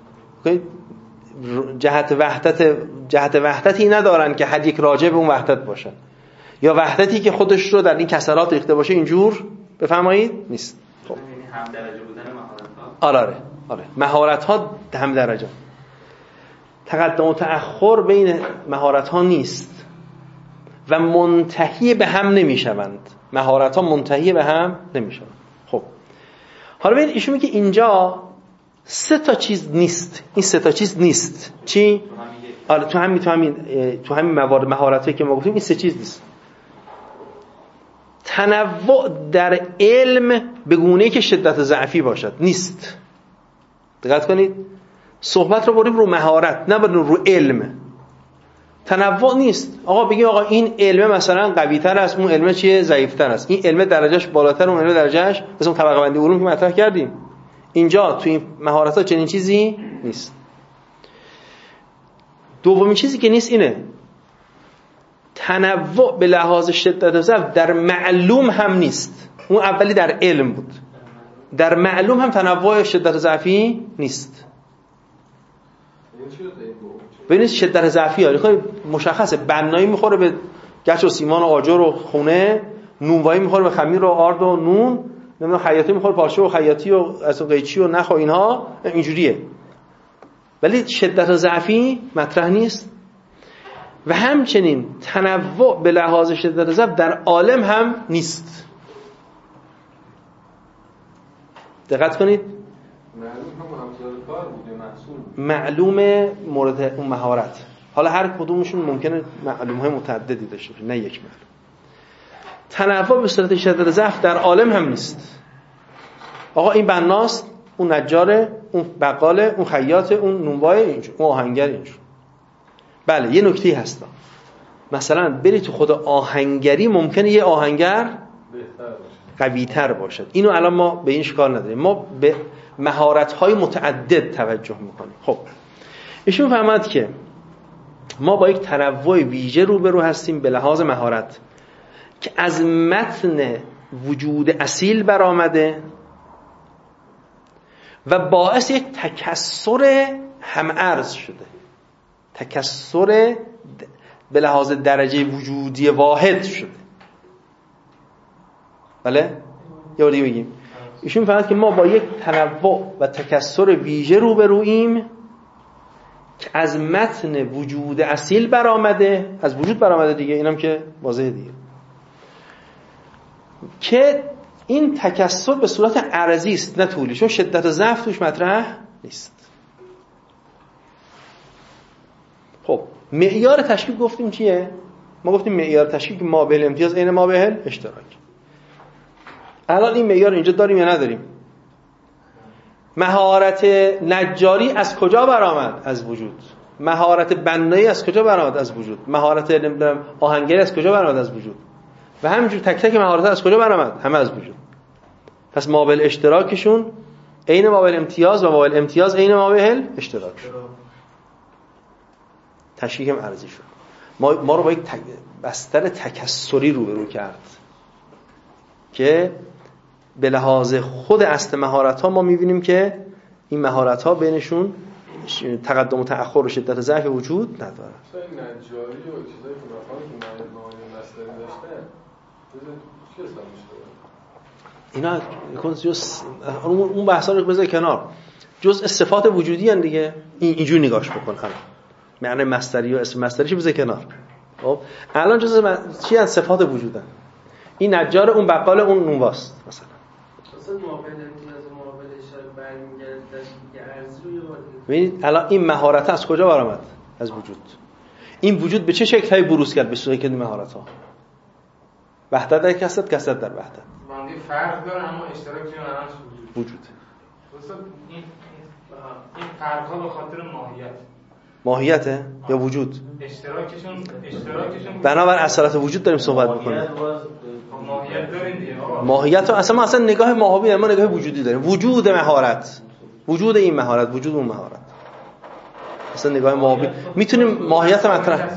جهت وحدتی ندارن که هر یک راجع به اون وحدت باشن، یا وحدتی که خودش رو در این کسرات ریخته باشه اینجور بفرمایید نیست. خب هم درجه بودن مهارت‌ها. آره مهارت‌ها هم درجه. تقدم و تأخر بین مهارت‌ها نیست و منتهی به هم نمی‌شوند. مهارت‌ها منتهی به هم نمی‌شوند. خب حالا ببین ایشون میگه اینجا 3 تا چیز نیست. این 3 تا چیز نیست. چی؟ آره تو همین موارد مهارتایی که ما گفتیم این 3 چیز نیست. تنوع در علم به گونه‌ای که شدت ضعفی باشد نیست. دقت کنید، صحبت رو بریم رو مهارت نه بریم رو علم. تنوع نیست. آقا بگیم آقا این علم مثلا قوی‌تر است، اون علم چیه ضعیف‌تر است، این علم درجهش بالاتر، اون علم درجهش، مثلا طبقه بندی علوم که مطرح کردیم. اینجا تو این مهارت‌ها چنین چیزی نیست. دومین چیزی که نیست اینه تنوع به لحاظ شدت ضعف در معلوم هم نیست. اون اولی در علم بود، در معلوم هم تنوع شدت ضعفی نیست. ببینید شدت ضعفی ها مشخصه، بنایی میخوره به گچ و سیمان و آجر و خونه، نونوایی میخوره به خمیر و آرد و نون، نمیدونم خیاطی میخوره پارچه و خیاطی و اصل قیچی و نخ و اینها، اینجوریه. ولی شدت ضعفی مطرح نیست. و همچنین تنوع به لحاظ شدت ضعف در عالم هم نیست. دقت کنید، معلوم مورد اون مهارت. حالا هر کدومشون ممکنه معلوم‌های متعددی داشته باشه، نه یک معلوم. تنوع به صورت شدت ضعف در عالم هم نیست. آقا این بناست، اون نجاره، اون بقاله، اون خیاطه، اون نونوای، اینجور، اون آهنگر، اینجور. بله یه نکته هست، مثلا بری تو خود آهنگری ممکنه یه آهنگر قوی‌تر باشد. اینو الان ما به این اشکال نداریم، ما به مهارت‌های متعدد توجه میکنیم. خب ایشون فهمد که ما با یک تنوع ویژه روبرو هستیم به لحاظ مهارت که از متن وجود اصیل برآمده و باعث یک تکثر همعرض شده، تکثر به لحاظ درجه وجودی واحد شده. بله؟ یا دیگه بگیم ایشون فهمد که ما با یک تنوع و تکثر ویژه روبرویم که از متن وجود اصیل برآمده، از وجود برآمده دیگه، اینم که واضحه دیگه، که این تکثر به صورت عرضی است نه طولی، چون شدت ضعف توش مطرح نیست. خب معیار تشکیل گفتیم چیه؟ ما گفتیم معیار تشکیل که ما به امتیاز عین ما به اشتراک. الان این معیار اینجا داریم یا نداریم؟ مهارت نجاری از کجا برآمد؟ از وجود. مهارت بنایی از کجا برآمد؟ از وجود. مهارت نمیدونم آهنگری از کجا برآمد؟ از وجود. و همینجور تک تک مهارت‌ها از کجا برآمد؟ همه از وجود. پس مابل اشتراکشون عین مابل امتیاز و مابل امتیاز عین مابل اشتراک شد. تشکیل هم ارزی شد. ما رو با یک بستر تکثری روبرو کرد که به لحاظ خود اصل مهارت‌ها ما می‌بینیم که این مهارت‌ها بینشون تقدم و تأخر و شدت ضعف وجود نداره. مثلا نجاری و چیزایی که مثلا که معانی مصدری داشته چی حساب میشه؟ اینا اون بحثا رو بذار کنار، جزء صفات وجودی ان دیگه. اینجوری نگاش بکن. الان معنی مصدری و اسم مصدریش بذار کنار. خب الان جزء چی از صفات وجودن؟ این نجار، اون بقال، اون نونواست مثلا. اصلا مقابل امتیاز مقابل اشاره برمیگرده تشکیل ارزی رو یه بار. ببینید الان این مهارت از کجا برآمد؟ از وجود. این وجود به چه شکلی بروز کرد؟ به صورت که مهارت‌ها وحدت در کسرت، کسرت در وحدت. باندی فرق داره اما اشتراکی همش وجود. دوستان این فرق‌ها به خاطر ماهیته یا وجود؟ اشتراکشون بنابر اصالت وجود داریم صحبت می‌کنیم. ماهیت داریم دیگه. ماهیت رو اصلا نگاه ماهوی، ما نگاه وجودی داریم. وجود مهارت، وجود این مهارت، وجود اون مهارت. اصلا نگاه ماهوی میتونیم ماهیت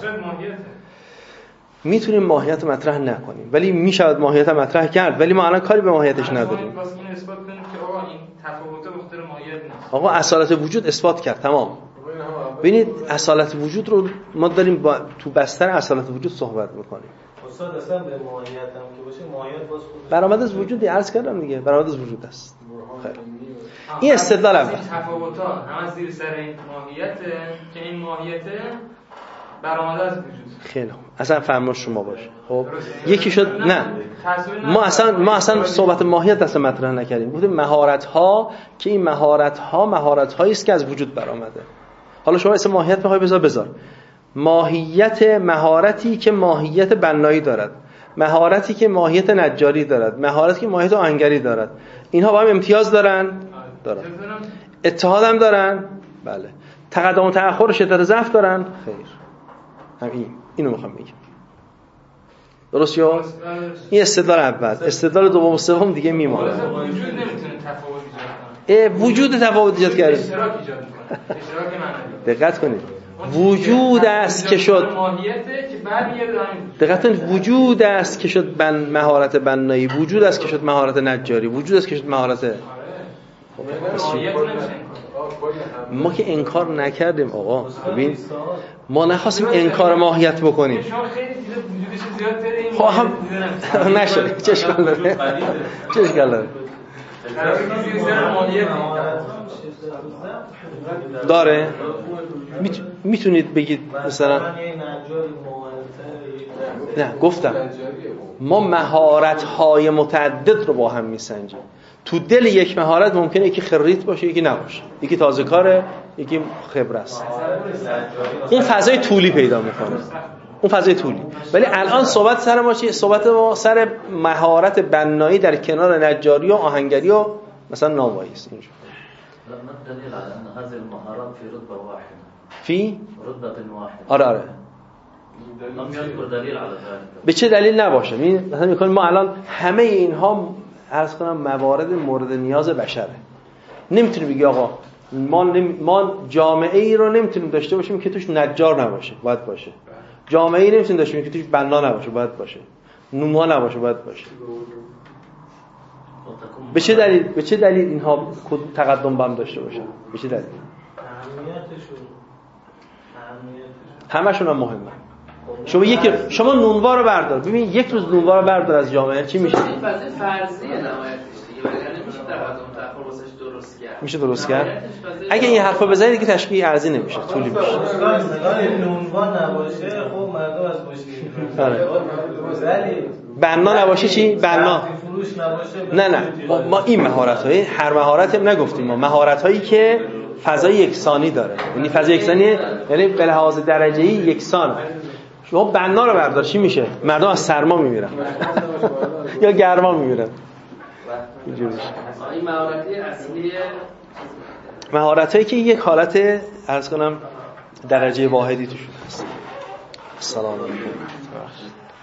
مطرح نکنیم، ولی میشود ماهیت مطرح کرد، ولی ما الان کاری به ماهیتش نداریم. واسه این اثبات کنیم که آقا این تفاوت به خاطر ماهیت نیست. آقا اصالت وجود اثبات کرد، تمام. ببینید اصالت وجود رو ما داریم تو بستر اصالت وجود صحبت میکنیم. استاد اصلا به ماهیت هم که باشه ماهیت باز خود برآمد از وجود، عرض کردم دیگه، برآمد از وجود است. خیر این استدلال اول. تفاوت‌ها هم زیر سر این ماهیته که این ماهیته برآمد از وجود. خیلی خوب، اصلا فرمان شما باشه. خب یکی شد نه ما اصلا صحبت ماهیت اصلا مطرح نکردیم. گفتیم مهارت‌ها که این مهارت‌هایی است که از وجود برآمده. حالا شما اسم ماهیت می‌خوای بذار. ماهیت مهارتی که ماهیت بنایی دارد. مهارتی که ماهیت نجاری دارد، مهارتی که ماهیت آهنگری دارد، اینها با هم امتیاز دارن؟ دارن. اتحاد هم دارن؟ بله. تقدم و تأخر و شدت ضعف دارن؟ خیر. اینو میخوام بگم. درست شد؟ این استدلال اول. استدلال دوم و سوم دیگه میمونه. وجود نمیتونه تفاوت ایجاد کنه. وجود تفاوت ایجاد کرده. اشتراک ایجاد میکنه. اشتراک معنوی. دقت کنید. وجود است که شد ماهیته که برمیگرده همین. دقت کنید. وجود است که شد مهارت بنایی، وجود است که شد مهارت نجاری، وجود است که شد مهارت. ما که انکار نکردیم آقا. ببین ما نخواستیم انکار ماهیت بکنیم. شما خیلی وجودش زیاد داره. خب نشه. چه اشکال داره؟ چه اشکال داره؟ داره؟ میتونید بگید مثلا نه گفتم ما مهارت‌های متعدد رو با هم میسنجیم. تو دل یک مهارت ممکنه یکی خریت باشه یکی نباشه، یکی تازه کاره یکی خبره است. اون فضای طولی پیدا میکنه، اون فضای طولی. ولی الان صحبت سر ما چیه؟ صحبت ما سر مهارت بنایی در کنار نجاری و آهنگری و مثلا نانوایی است. اینجا ما الدليل على ان هذه المهارات في رتبه واحده فی رتبه واحده؟ آره لم يذكر دلیل على ذلك. به چه دلیل نباشه؟ مثلا میگن ما الان همه اینها عرض کنم موارد مورد نیاز بشره. نمیتونیم بگی آقا ما جامعه ای رو نمیتونیم داشته باشیم که توش نجار نباشه، باید باشه. جامعه ای نمیتونیم داشته باشیم که توش بنا نباشه، باید باشه. نوما نباشه، باید باشه. به چه دلیل اینها تقدم بم داشته باشن؟ به چه دلیل؟ همشون هم مهمه. شما نونوا رو بردار، ببین یک روز نونوا رو بردار از جامعه چی میشه؟ این فضای فرضیه نمایتش دیگه، وگرنه میشه تقدم تأخر واسش درست کرد. میشه درست کرد؟ اگه این حرفا بزنید دیگه تشکیل ارزی نمیشه، طولی میشه. نونوا نباشه خب مردم از مشکل. آره. بنا نباشه چی؟ بنا. نه ما این مهارت‌های هر مهارتی هم نگفتیم، ما مهارت‌هایی که فضای یکسانی داره. یعنی فضای یکسانی یعنی به لحاظ درجه‌ای یکسان. شما بنا رو بردار چی میشه؟ مردم از سرما میمیرن یا گرما میمیرن. اینجوری میشه. این مهارتی اصلی مهارتایی که یک حالت عرض کنم درجه واحدی توش هست. سلام علیکم.